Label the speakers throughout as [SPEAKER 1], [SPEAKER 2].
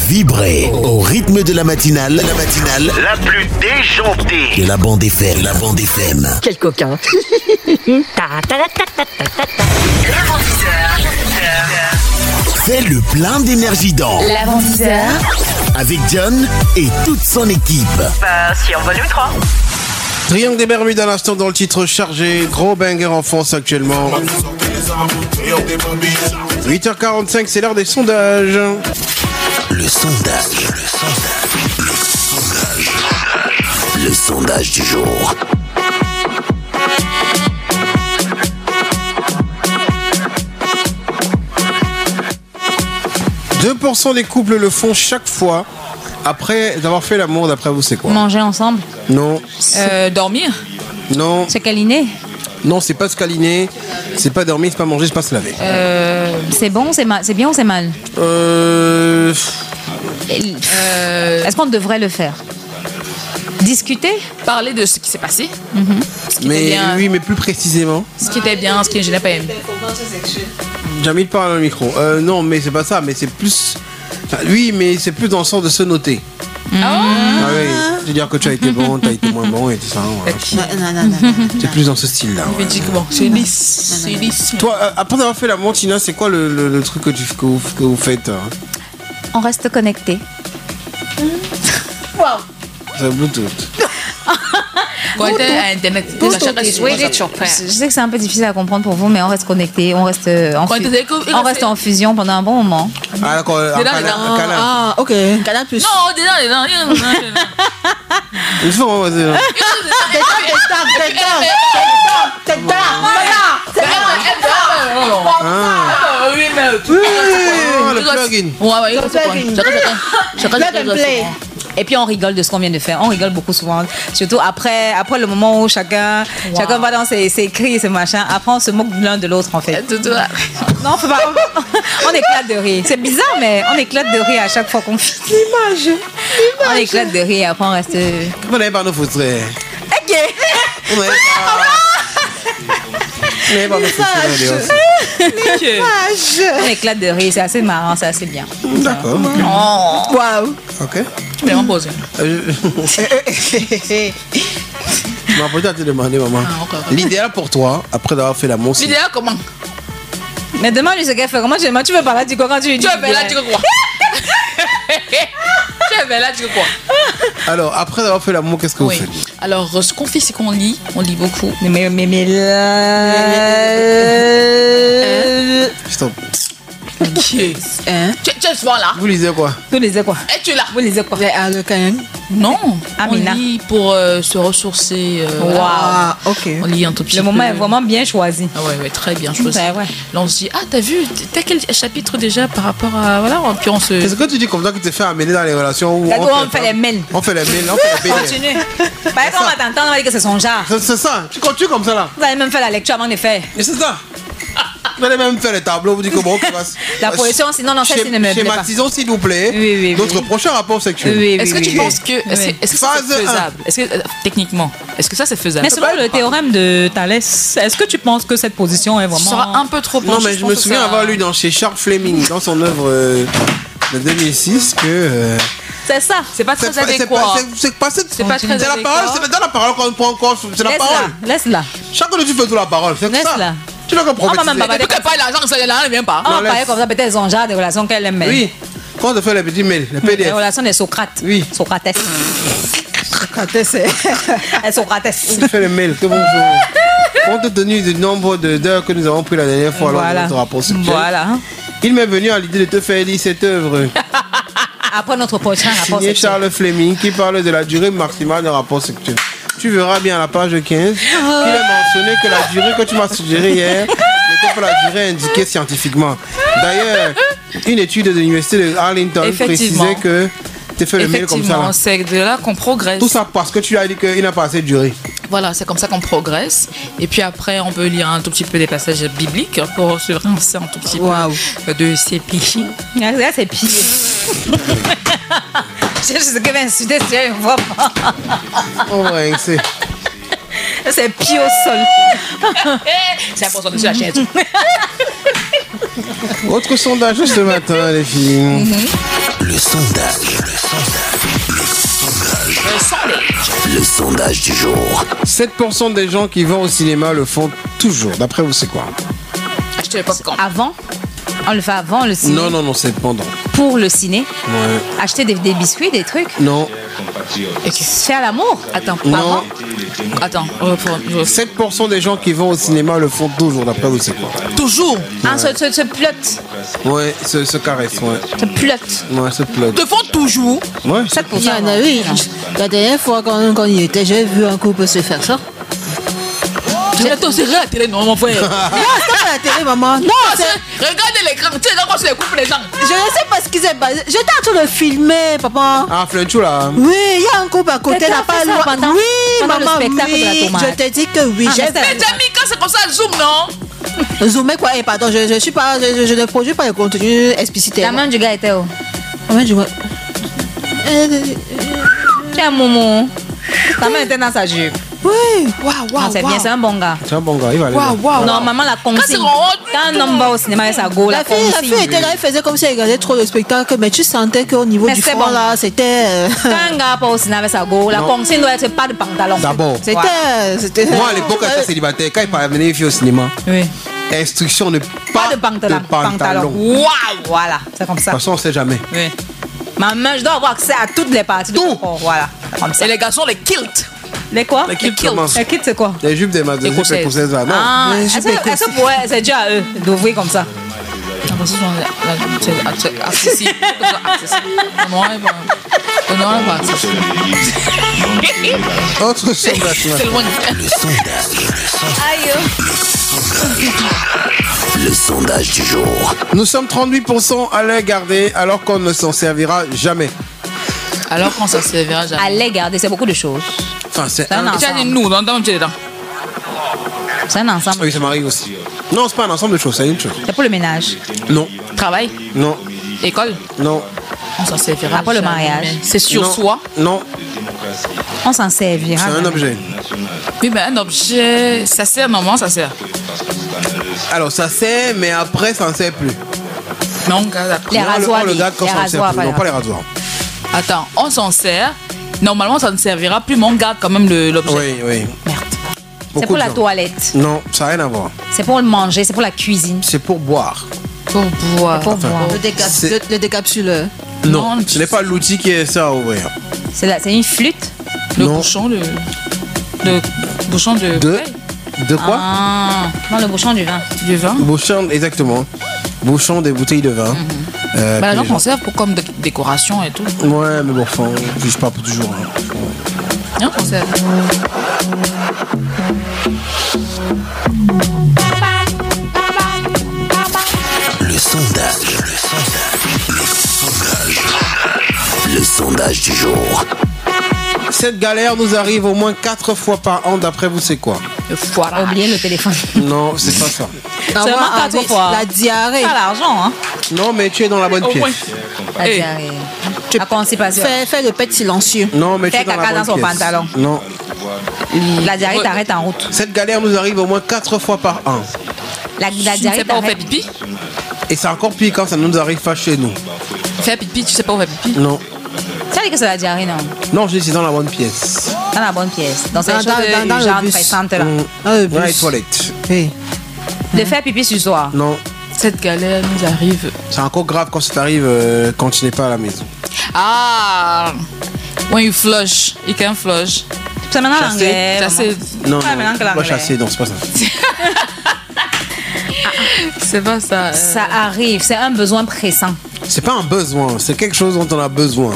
[SPEAKER 1] Vibrez au rythme de la matinale.
[SPEAKER 2] La plus déjantée
[SPEAKER 1] De la bande FM.
[SPEAKER 3] Quel coquin.
[SPEAKER 1] Fais le plein d'énergie dans
[SPEAKER 4] L'avant-10h.
[SPEAKER 1] avec John et toute son équipe.
[SPEAKER 2] Si on volume 3.
[SPEAKER 5] Triangle des Bermudes à l'instant dans le titre chargé. Gros banger en France actuellement. 8h45, c'est l'heure des sondages.
[SPEAKER 1] Le sondage du jour. «
[SPEAKER 5] 2% des couples le font chaque fois après d'avoir fait l'amour. D'après vous, c'est quoi?
[SPEAKER 4] Manger ensemble.
[SPEAKER 5] Non,
[SPEAKER 6] Dormir.
[SPEAKER 5] non,
[SPEAKER 4] Se câliner.
[SPEAKER 5] non, c'est pas se câliner, c'est pas dormir, c'est pas manger, c'est pas se laver.
[SPEAKER 4] C'est bon, c'est mal. C'est bien ou c'est mal? Est-ce qu'on devrait le faire? Discuter?
[SPEAKER 6] Parler de ce qui s'est passé. Ce qui était
[SPEAKER 5] Mais
[SPEAKER 6] bien,
[SPEAKER 5] oui, mais plus précisément.
[SPEAKER 6] ce qui était bien, ce que je n'ai pas aimé.
[SPEAKER 5] Jamil parle dans le micro. Non, mais c'est pas ça, mais c'est plus. Enfin, oui, mais c'est plus dans le sens de se noter. Ah oui, c'est-à-dire que tu as été bon, tu as été moins bon et tout ça. Voilà.
[SPEAKER 3] Non.
[SPEAKER 5] C'est plus dans ce style-là. Ouais.
[SPEAKER 6] Effectivement, c'est lisse. C'est lisse.
[SPEAKER 5] Toi, après avoir fait l'amour, Tina, c'est quoi le truc que vous faites
[SPEAKER 4] On reste connecté.
[SPEAKER 5] C'est Bluetooth.
[SPEAKER 6] Connecté à Internet.
[SPEAKER 4] Oui, je sais que c'est un peu difficile à comprendre pour vous, mais on reste connecté, on reste en fusion pendant un bon moment.
[SPEAKER 5] Ah d'accord, un câlin.
[SPEAKER 3] Ah, ok. Canal plus.
[SPEAKER 6] Non, dedans.
[SPEAKER 5] Une fois, on va dire. Oh, le plugin.
[SPEAKER 4] Et puis on rigole de ce qu'on vient de faire. On rigole beaucoup souvent. Surtout après le moment où chacun va dans ses cris et ses machins. Après on se moque l'un de l'autre en fait. Non, faut pas. On éclate de rire. C'est bizarre, mais on éclate de rire à chaque fois qu'on fait. L'image. On éclate de rire. Après on reste.
[SPEAKER 5] Vous n'avez pas nos frustrés.
[SPEAKER 4] Ok.
[SPEAKER 5] Vous n'avez pas nos frustrés.
[SPEAKER 4] On éclate de rire. C'est assez marrant, c'est assez bien.
[SPEAKER 5] D'accord.
[SPEAKER 4] Waouh.
[SPEAKER 5] Ok.
[SPEAKER 6] Mais on pose.
[SPEAKER 5] Ma peut-être te demander, maman.
[SPEAKER 6] ok.
[SPEAKER 5] L'idéal pour toi, après d'avoir fait l'amour, c'est.
[SPEAKER 6] L'idéal comment?
[SPEAKER 4] Mais demande-lui ce qu'elle fait. Comment tu veux parler du quoi quand tu lui dis?
[SPEAKER 6] Tu veux là, tu veux quoi? Tu veux là, tu veux quoi?
[SPEAKER 5] Alors, après d'avoir fait l'amour, qu'est-ce que vous
[SPEAKER 6] Oui.
[SPEAKER 5] faites?
[SPEAKER 6] Alors, ce qu'on fait, c'est qu'on lit. On lit beaucoup.
[SPEAKER 4] Mais
[SPEAKER 5] Stop.
[SPEAKER 6] Tu es souvent là.
[SPEAKER 5] Vous lisez quoi?
[SPEAKER 4] Vous lisez quoi?
[SPEAKER 6] Et tu es là.
[SPEAKER 4] Vous lisez quoi?
[SPEAKER 6] Non.
[SPEAKER 4] Amina.
[SPEAKER 6] On lit pour se ressourcer.
[SPEAKER 4] Waouh.
[SPEAKER 3] Ah, ok.
[SPEAKER 6] On lit un tout petit peu.
[SPEAKER 4] Le moment est vraiment bien choisi.
[SPEAKER 6] Ah ouais, très bien choisi.
[SPEAKER 4] Ouais.
[SPEAKER 6] Là, on se dit, t'as vu, t'as quel chapitre déjà par rapport à. Voilà, puis on se.
[SPEAKER 5] Est-ce que tu dis comme ça que tu te fais amener dans les relations où
[SPEAKER 4] On fait les mails.
[SPEAKER 5] On fait les mails, on fait les mails.
[SPEAKER 4] Continue. Bah, quand on va t'entendre, on va dire que c'est son genre.
[SPEAKER 5] C'est ça, tu continues comme ça là.
[SPEAKER 4] Vous allez même faire la lecture avant de faire.
[SPEAKER 5] Et c'est ça. Vous allez même faire les tableaux, vous dites que bon, ok,
[SPEAKER 4] La poésie, sinon, non, ça, c'est ne me plaît pas.
[SPEAKER 5] Schématisons s'il vous plaît.
[SPEAKER 4] Oui.
[SPEAKER 5] Notre prochain rapport sexuel.
[SPEAKER 4] Oui.
[SPEAKER 6] Est-ce que tu penses que. Est-ce que ça,
[SPEAKER 5] Phase
[SPEAKER 6] c'est faisable? Est-ce que, techniquement, est-ce que ça, c'est faisable?
[SPEAKER 4] Mais selon le théorème de Thalès, est-ce que tu penses que cette position est
[SPEAKER 6] Ce
[SPEAKER 4] vraiment.
[SPEAKER 6] sera un peu trop
[SPEAKER 5] Non, mais je me souviens avoir lu chez Charles Fleming, dans son œuvre de 2006, que.
[SPEAKER 4] C'est ça.
[SPEAKER 6] C'est pas très adéquat.
[SPEAKER 5] C'est pas très
[SPEAKER 6] C'est pas très
[SPEAKER 5] C'est la parole, c'est dans la parole qu'on prend encore. C'est la parole.
[SPEAKER 4] Laisse-la.
[SPEAKER 5] Chaque fois que tu fais toute la parole, c'est ça.
[SPEAKER 4] Laisse-la.
[SPEAKER 5] Tu n'as qu'à prophétiser.
[SPEAKER 6] Peut-être pas l'argent, ça ne vient pas.
[SPEAKER 4] On va
[SPEAKER 5] laisse.
[SPEAKER 4] parler comme ça, peut-être son genre de relations qu'elle aime.
[SPEAKER 5] Oui. Quand on te fait les petits mails, les
[SPEAKER 4] Les
[SPEAKER 5] PDF.
[SPEAKER 4] relations des Socrates.
[SPEAKER 5] Oui.
[SPEAKER 4] Socrates. Elles Socrates.
[SPEAKER 5] On fait les mails. Que bon, compte tenu du nombre d'heures que nous avons pris la dernière fois lors de notre rapport sexuel,
[SPEAKER 4] Voilà.
[SPEAKER 5] il m'est venu à l'idée de te faire lire cette œuvre.
[SPEAKER 4] Après notre prochain rapport
[SPEAKER 5] Signé
[SPEAKER 4] sexuel.
[SPEAKER 5] Charles Fleming qui parle de la durée maximale d'un rapport sexuel. Tu verras bien à la page 15 qu'il est mentionné que la durée que tu m'as suggérée hier n'était pas la durée indiquée scientifiquement. D'ailleurs, une étude de l'université de Arlington
[SPEAKER 6] Effectivement.
[SPEAKER 5] précisait que tu fais le mail comme ça.
[SPEAKER 6] Effectivement, c'est de là qu'on progresse.
[SPEAKER 5] Tout ça parce que tu as dit qu'il n'a pas assez de durée.
[SPEAKER 6] Voilà, c'est comme ça qu'on progresse. Et puis après, on peut lire un tout petit peu des passages bibliques pour se rincer un tout petit peu de ses péchés.
[SPEAKER 4] Là, c'est pire. Je sais ce que va insulter, si elle ne voit pas.
[SPEAKER 5] Oh, ouais, c'est.
[SPEAKER 4] C'est pied au sol.
[SPEAKER 6] C'est important de se la chaise.
[SPEAKER 5] Autre sondage ce matin, les filles.
[SPEAKER 1] Le sondage. sondage du jour.
[SPEAKER 5] 7% des gens qui vont au cinéma le font toujours. D'après vous, c'est quoi?
[SPEAKER 6] Acheter le popcorn.
[SPEAKER 4] Avant, on le fait avant le ciné.
[SPEAKER 5] Non, c'est pendant.
[SPEAKER 4] Pour le ciné.
[SPEAKER 5] Ouais.
[SPEAKER 4] Acheter des biscuits, des trucs.
[SPEAKER 5] Non.
[SPEAKER 4] Faire l'amour.
[SPEAKER 6] Attends,
[SPEAKER 5] Non.
[SPEAKER 6] Attends.
[SPEAKER 5] 7% des gens qui vont au cinéma le font toujours. D'après vous, c'est quoi?
[SPEAKER 6] Toujours.
[SPEAKER 4] Se plotte.
[SPEAKER 5] Ouais, se caresse, ouais.
[SPEAKER 4] Se plotte.
[SPEAKER 5] Ouais, se plaît.
[SPEAKER 6] Te font toujours.
[SPEAKER 5] Ouais.
[SPEAKER 4] 7%.
[SPEAKER 3] Il y en a eu. La dernière fois, quand il était, j'ai vu un couple se faire ça.
[SPEAKER 6] Tu es aussi à la télé, non, mon frère.
[SPEAKER 3] Non, c'est pas à la télé, maman. Non,
[SPEAKER 6] Regardez l'écran. Tu sais, quand c'est les couples, les gens.
[SPEAKER 3] je ne sais pas ce qui s'est passé. J'étais en train de filmer, papa.
[SPEAKER 5] Ah, Flenchou là.
[SPEAKER 3] Oui, il y a un couple à côté,
[SPEAKER 4] Mais
[SPEAKER 3] là,
[SPEAKER 4] t'as
[SPEAKER 3] pas
[SPEAKER 4] fait ça
[SPEAKER 3] loin.
[SPEAKER 4] pendant-
[SPEAKER 3] Oui,
[SPEAKER 4] pendant le
[SPEAKER 3] maman,
[SPEAKER 4] spectacle de la
[SPEAKER 3] oui.
[SPEAKER 4] tomate.
[SPEAKER 3] Je te dis que oui.
[SPEAKER 4] Ah, mais
[SPEAKER 3] J'ai
[SPEAKER 6] Les amis, quand c'est comme ça, zoom, non?
[SPEAKER 3] zoomé quoi. Et pardon, je suis pas, je ne produis pas le contenu explicité.
[SPEAKER 4] La main du gars était où?
[SPEAKER 3] Ouais, je vois.
[SPEAKER 4] Tiens, Momo. Ta main était dans sa jupe.
[SPEAKER 3] Oui.
[SPEAKER 4] Non, c'est bien, c'est un bon gars.
[SPEAKER 5] C'est un bon gars, il va aller.
[SPEAKER 4] Normalement, la consigne. Quand un homme va au cinéma avec sa go, la
[SPEAKER 3] La fille
[SPEAKER 4] consigne.
[SPEAKER 3] était là, elle faisait comme si elle regardait trop le spectacle, mais tu sentais qu'au niveau
[SPEAKER 4] Mais
[SPEAKER 3] du
[SPEAKER 4] c'est
[SPEAKER 3] front,
[SPEAKER 4] bon.
[SPEAKER 3] là, c'était.
[SPEAKER 4] Quand un gars va au cinéma avec sa go, la
[SPEAKER 5] Non.
[SPEAKER 4] consigne doit être pas de pantalon.
[SPEAKER 5] D'abord.
[SPEAKER 3] C'était.
[SPEAKER 5] Moi, à l'époque, quand j'étais célibataire, quand il parlait venir au cinéma,
[SPEAKER 4] Oui.
[SPEAKER 5] instruction ne
[SPEAKER 4] Pas de pantalon. Waouh! Voilà, c'est comme
[SPEAKER 5] De
[SPEAKER 4] ça.
[SPEAKER 5] toute façon, on sait jamais.
[SPEAKER 4] Oui. Ma main, je dois avoir accès à toutes les parties du corps. Voilà, c'est comme ça.
[SPEAKER 6] Et les garçons, les kilts.
[SPEAKER 4] Les quoi?
[SPEAKER 5] Les kilts, comment?
[SPEAKER 4] Les kilts, c'est quoi?
[SPEAKER 5] Les jupes des mazes,
[SPEAKER 6] Écossaises.
[SPEAKER 5] écossaises là, non.
[SPEAKER 4] Ah,
[SPEAKER 3] Les
[SPEAKER 4] est-ce
[SPEAKER 3] jupes
[SPEAKER 4] que c'est dû à eux d'ouvrir comme ça?
[SPEAKER 6] Accessible. Non, non, pas accessible.
[SPEAKER 5] Autre sondage.
[SPEAKER 6] C'est loin.
[SPEAKER 1] Le sondage. Le sondage du jour.
[SPEAKER 5] Nous sommes 38% à les garder alors qu'on ne s'en servira jamais.
[SPEAKER 6] Alors qu'on s'en servira jamais.
[SPEAKER 4] Allez, garder, c'est beaucoup de choses.
[SPEAKER 5] Enfin, c'est
[SPEAKER 4] C'est un
[SPEAKER 5] un...
[SPEAKER 6] Tu as dit
[SPEAKER 4] ensemble.
[SPEAKER 6] nous, dans tu es dedans.
[SPEAKER 4] C'est un ensemble.
[SPEAKER 5] Oui, ça m'arrive aussi. Non, c'est pas un ensemble de choses, c'est une chose.
[SPEAKER 4] C'est pour le ménage.
[SPEAKER 5] Non,
[SPEAKER 6] Travail,
[SPEAKER 5] non,
[SPEAKER 6] école,
[SPEAKER 5] non,
[SPEAKER 6] on s'en servira.
[SPEAKER 4] Après le
[SPEAKER 6] jamais.
[SPEAKER 4] mariage.
[SPEAKER 6] C'est sur
[SPEAKER 5] non,
[SPEAKER 6] soi.
[SPEAKER 5] Non,
[SPEAKER 4] On s'en servira.
[SPEAKER 5] c'est un
[SPEAKER 4] jamais.
[SPEAKER 5] objet.
[SPEAKER 6] Oui, mais un objet, ça sert, normalement, ça sert.
[SPEAKER 5] Alors, ça sert, mais après, ça ne sert plus.
[SPEAKER 6] Non, regarde après.
[SPEAKER 4] Les
[SPEAKER 5] Non,
[SPEAKER 4] rasoirs,
[SPEAKER 5] on le garde quand
[SPEAKER 4] les
[SPEAKER 5] ça ne sert
[SPEAKER 4] rasoirs,
[SPEAKER 5] plus.
[SPEAKER 4] par
[SPEAKER 5] Non, pas les
[SPEAKER 4] exemple.
[SPEAKER 5] rasoirs.
[SPEAKER 6] Attends, on s'en sert. Normalement, ça ne servira plus, mais on garde quand même l'objet.
[SPEAKER 5] Oui, oui.
[SPEAKER 6] Merde.
[SPEAKER 4] C'est
[SPEAKER 5] Beaucoup
[SPEAKER 4] pour
[SPEAKER 5] de
[SPEAKER 4] la
[SPEAKER 5] gens.
[SPEAKER 4] toilette.
[SPEAKER 5] Non, ça n'a rien à voir.
[SPEAKER 4] C'est pour le manger. C'est pour la cuisine.
[SPEAKER 5] C'est pour boire.
[SPEAKER 6] Pour boire.
[SPEAKER 4] Pour boire.
[SPEAKER 5] c'est-
[SPEAKER 3] Le décapsuleur.
[SPEAKER 5] Non,
[SPEAKER 6] Non,
[SPEAKER 5] ce n'est pas l'outil qui est ça à ouvrir.
[SPEAKER 4] C'est une flûte.
[SPEAKER 6] Le
[SPEAKER 5] Non.
[SPEAKER 6] bouchon de. Le bouchon de.
[SPEAKER 5] De quoi
[SPEAKER 4] Ah, non, le bouchon du vin.
[SPEAKER 6] Du vin.
[SPEAKER 5] Bouchon, exactement. Bouchon des bouteilles de vin.
[SPEAKER 6] Bah,
[SPEAKER 5] que
[SPEAKER 6] les gens
[SPEAKER 5] les
[SPEAKER 6] s'en servent pour comme décoration et tout.
[SPEAKER 5] Ouais, mais bon, enfin, on juge pas pour toujours. Hein.
[SPEAKER 6] Non, on sert.
[SPEAKER 1] Le sondage. Le sondage du jour.
[SPEAKER 5] Cette galère nous arrive au moins 4 fois par an. D'après vous, c'est quoi?
[SPEAKER 6] Le foire.
[SPEAKER 4] Oubliez le téléphone.
[SPEAKER 5] Non, c'est pas ça.
[SPEAKER 4] Seulement 4 fois.
[SPEAKER 3] La diarrhée.
[SPEAKER 4] Pas l'argent, hein.
[SPEAKER 5] Non, mais tu es dans la bonne
[SPEAKER 6] Au
[SPEAKER 5] pièce.
[SPEAKER 6] moins.
[SPEAKER 4] La
[SPEAKER 6] Eh.
[SPEAKER 4] diarrhée. La constipation.
[SPEAKER 3] Fais le pet silencieux.
[SPEAKER 5] Non, mais tu
[SPEAKER 4] Fais
[SPEAKER 5] es dans la
[SPEAKER 4] caca
[SPEAKER 5] bonne
[SPEAKER 4] dans son
[SPEAKER 5] pièce.
[SPEAKER 4] pantalon.
[SPEAKER 5] Non.
[SPEAKER 4] La diarrhée t'arrête en route.
[SPEAKER 5] Cette galère nous arrive au moins 4 fois par an.
[SPEAKER 4] La
[SPEAKER 6] Tu ne
[SPEAKER 4] diarrhée
[SPEAKER 6] sais pas où faire
[SPEAKER 4] t'arrête.
[SPEAKER 6] pipi?
[SPEAKER 5] Et c'est encore pire quand ça nous arrive pas chez nous.
[SPEAKER 6] Faire pipi, tu sais pas où faire pipi?
[SPEAKER 5] Non.
[SPEAKER 4] Ça dit que c'est la diarrhée, non?
[SPEAKER 5] Non, je dis c'est dans la bonne pièce.
[SPEAKER 4] Dans la bonne pièce. Dans cette
[SPEAKER 3] Dans-
[SPEAKER 4] chose
[SPEAKER 3] dans
[SPEAKER 4] de
[SPEAKER 3] le
[SPEAKER 4] genre
[SPEAKER 3] bus.
[SPEAKER 4] pressante là.
[SPEAKER 3] Ah, le
[SPEAKER 5] Dans les
[SPEAKER 3] bus.
[SPEAKER 5] toilettes.
[SPEAKER 3] Oui.
[SPEAKER 4] De faire pipi sur soi.
[SPEAKER 5] Non.
[SPEAKER 6] Cette galère nous arrive.
[SPEAKER 5] C'est encore grave quand ça t'arrive quand tu n'es pas à la maison.
[SPEAKER 6] Ah! When you flush, you can flush.
[SPEAKER 4] C'est maintenant
[SPEAKER 5] Chasser.
[SPEAKER 4] l'anglais.
[SPEAKER 6] Chasser.
[SPEAKER 5] Non,
[SPEAKER 4] Ouais, maintenant que
[SPEAKER 5] pas
[SPEAKER 4] l'anglais.
[SPEAKER 5] chasser, non, c'est pas ça.
[SPEAKER 6] C'est pas ça.
[SPEAKER 4] Ça arrive, c'est un besoin pressant.
[SPEAKER 5] C'est pas un besoin, c'est quelque chose dont on a besoin.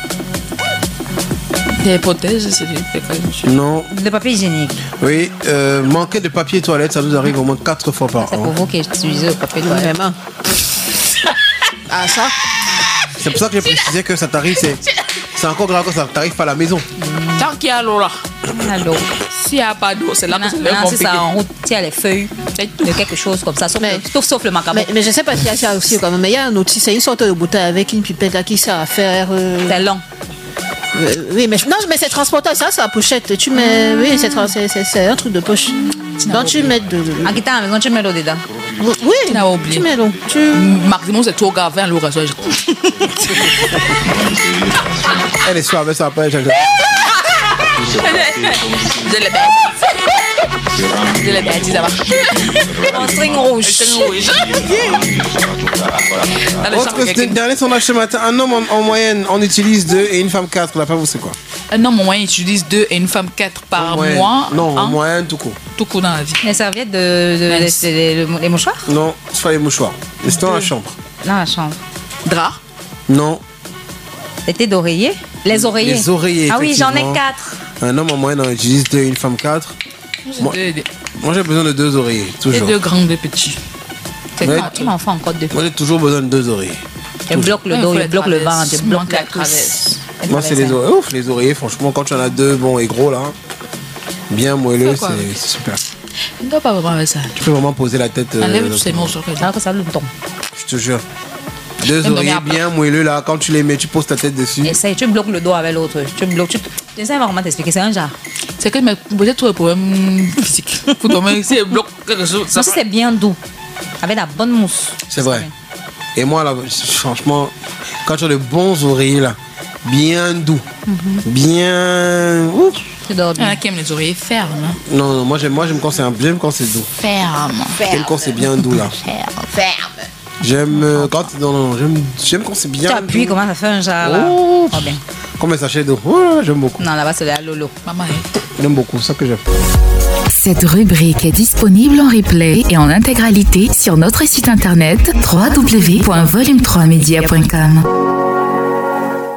[SPEAKER 6] Des hypothèses, c'est des.
[SPEAKER 5] Non.
[SPEAKER 4] Le papier hygiénique.
[SPEAKER 5] Oui, manquer de papier toilette, ça nous arrive au moins 4 fois par
[SPEAKER 4] C'est pour
[SPEAKER 5] an.
[SPEAKER 4] vous qui utilisez le papier toilette.
[SPEAKER 3] Vraiment. Ah, ça?
[SPEAKER 5] C'est pour ça que j'ai précisé que ça t'arrive, c'est encore grave quand ça t'arrive pas à la maison.
[SPEAKER 6] Tant qu'il y a l'eau là.
[SPEAKER 4] Allô.
[SPEAKER 6] S'il n'y a pas d'eau, c'est là que c'est
[SPEAKER 4] Maintenant, c'est
[SPEAKER 6] compliqué.
[SPEAKER 4] ça en route, tu as les feuilles de quelque chose comme ça, sauf le macabre.
[SPEAKER 3] Mais je sais pas s'il y a ça aussi quand même. Mais il y a un outil, c'est une sorte de bouteille avec une pipette là qui sert à faire.
[SPEAKER 4] C'est long.
[SPEAKER 3] Oui, mais non, mais c'est transportable. Ça, c'est la pochette. Tu mets. Oui, c'est un truc de poche. Donc tu mets de.
[SPEAKER 4] En quittant la maison, tu mets l'eau dedans.
[SPEAKER 3] Oui,
[SPEAKER 6] Tu n'as oublié.
[SPEAKER 3] tu mets l'eau. Tu.
[SPEAKER 6] Maximum, c'est trop grave, à l'eau rasoir.
[SPEAKER 5] Elle est suave, ça après.
[SPEAKER 6] De la bêtise, ça va.
[SPEAKER 4] En string rouge.
[SPEAKER 5] Autre dernier sondage ce matin, un homme en moyenne en utilise 2 et une femme 4. D'après vous, c'est quoi?
[SPEAKER 6] Un homme en moyenne utilise 2 et une femme 4 par mois.
[SPEAKER 5] Non, en moyenne, tout court.
[SPEAKER 6] Tout court dans la vie.
[SPEAKER 4] Les serviettes les mouchoirs?
[SPEAKER 5] Non, c'est pas les mouchoirs. C'est dans la chambre.
[SPEAKER 4] Dans la chambre.
[SPEAKER 6] Drap?
[SPEAKER 5] Non.
[SPEAKER 4] C'était d'oreiller? Les oreillers.
[SPEAKER 5] Les oreillers.
[SPEAKER 4] Ah oui, j'en ai
[SPEAKER 5] effectivement.
[SPEAKER 4] 4.
[SPEAKER 5] Un homme en moyenne en utilise 2 et une femme 4. Moi, j'ai besoin de 2 oreillers,
[SPEAKER 6] Et
[SPEAKER 5] toujours.
[SPEAKER 6] 2 grands, 2 petits. C'est
[SPEAKER 5] Ouais.
[SPEAKER 6] quoi,
[SPEAKER 4] Tu m'en fais encore 2.
[SPEAKER 5] Moi, j'ai toujours besoin de 2 oreillers.
[SPEAKER 4] Tu bloques le dos, tu bloques le ventre, tu bloques la
[SPEAKER 6] traverse.
[SPEAKER 5] Moi, c'est les oreillers. Ouf, les oreillers, franchement, quand tu en as 2 bons et gros, là, bien moelleux,
[SPEAKER 6] Fais quoi avec?
[SPEAKER 5] c'est super.
[SPEAKER 6] On ne doit pas vraiment avec ça.
[SPEAKER 5] Tu peux vraiment poser la tête.
[SPEAKER 6] Enlève tous ces morceaux.
[SPEAKER 4] Alors que ça le tombe.
[SPEAKER 5] Je te jure. 2
[SPEAKER 6] Même
[SPEAKER 5] oreillers
[SPEAKER 6] dans mes
[SPEAKER 5] bien moelleux, là, quand tu les mets, tu poses ta tête dessus.
[SPEAKER 4] Essaye, tu bloques le dos avec l'autre. Tu bloques. J'essaie vraiment t'expliquer, c'est un genre.
[SPEAKER 6] C'est que peut-être tu as un problème physique. Faut dormir ici et bloque quelque chose.
[SPEAKER 4] Non, si c'est bien doux, avec la bonne mousse.
[SPEAKER 5] C'est vrai. Et moi, là, franchement, quand tu as de bons oreillers, là, bien doux, bien. Ouf.
[SPEAKER 4] Tu dors
[SPEAKER 6] Il y en
[SPEAKER 4] bien.
[SPEAKER 6] a qui aiment les oreillers fermes. Hein.
[SPEAKER 5] Non, moi, j'aime quand c'est doux.
[SPEAKER 6] Ferme.
[SPEAKER 5] J'aime quand c'est bien doux, là.
[SPEAKER 4] Ferme.
[SPEAKER 5] J'aime quand. Non, j'aime quand c'est bien.
[SPEAKER 4] Tu appuies,
[SPEAKER 5] doux.
[SPEAKER 4] comment ça fait un genre là?
[SPEAKER 5] Oh.
[SPEAKER 4] Oh bien.
[SPEAKER 5] Comme un sachet d'eau. Oh, j'aime beaucoup.
[SPEAKER 4] Non, là-bas, c'est la Lolo.
[SPEAKER 6] Maman, hein.
[SPEAKER 5] J'aime beaucoup, c'est ça que j'aime.
[SPEAKER 7] Cette rubrique est disponible en replay et en intégralité sur notre site internet www.volume3media.com.